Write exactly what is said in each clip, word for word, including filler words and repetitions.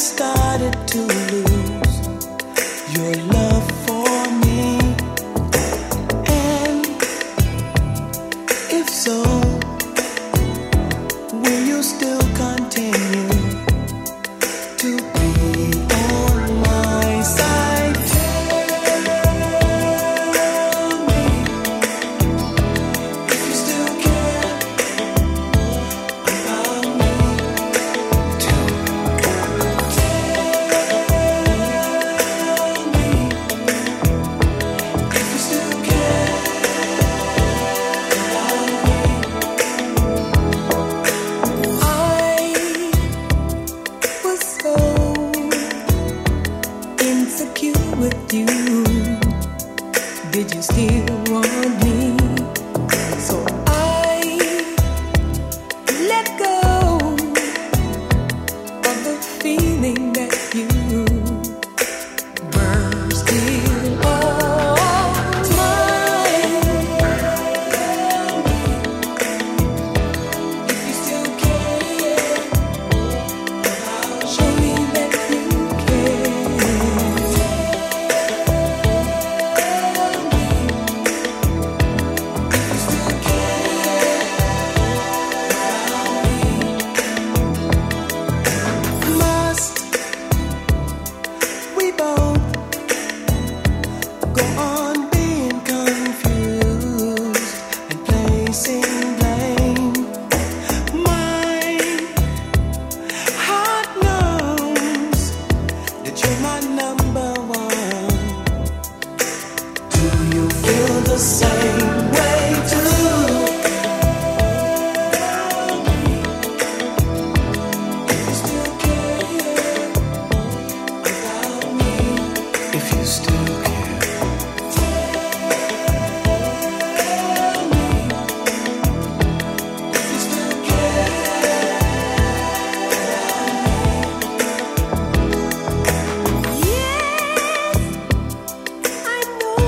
started to lose your love for me? And if so, will you still continue to be on my side? Tell me if you still care about me. Tell me. With you, did you still want me? So I let go of the feeling that you were still all mine. If you still care, show me that you care. The same way too. If you still care about me, if you still care, tell me if you still care about me. Yes, I know.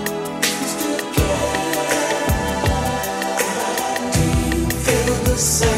So